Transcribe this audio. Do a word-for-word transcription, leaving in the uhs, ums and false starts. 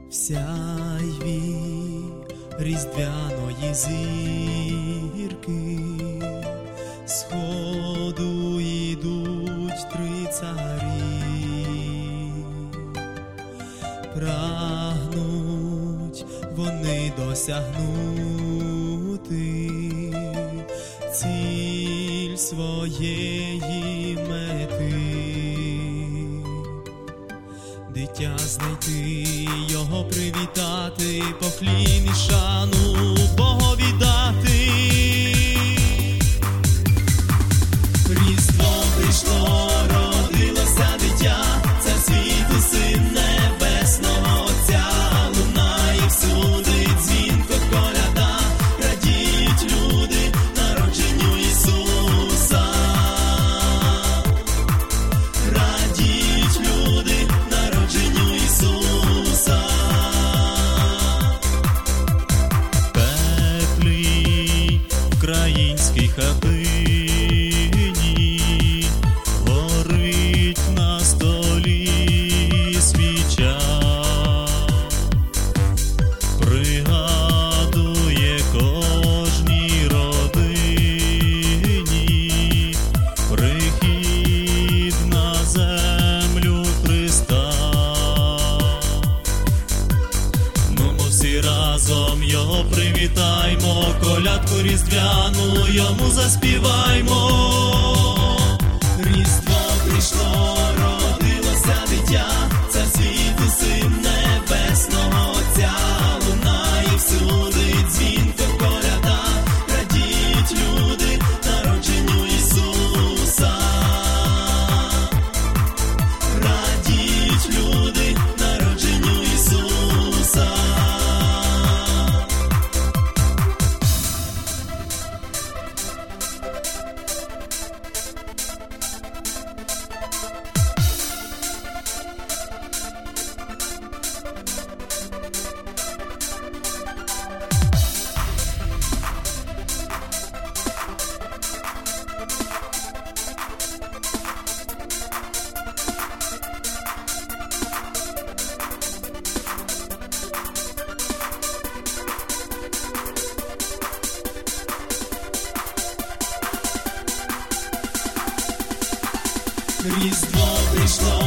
В сяйві різдвяної зірки сходу ідуть три царі, прагнуть вони досягнути ціль своєї мети, дитя знайти, його привітати, поклін і шану Богові дати. Різдво прийшло, родилося дитя, це світу син небесного Отця, лунає всюди дзвінко коляда, радіють люди народженню Ісуса, радіють люди народженню Ісуса. Пеклі українській хатині горить на столі свіча, пригадує кожній родині прихід на землю Христа. Нумо всі разом його привітаймо, колядку різдвяну йому заспіваймо. Різдво прийшло, родилося дитя, це світу син небесного Отця, лунає всюди дзвінко коляда, радіють люди народженню Ісуса, радіють люди народженню Ісуса. Різдво прийшло,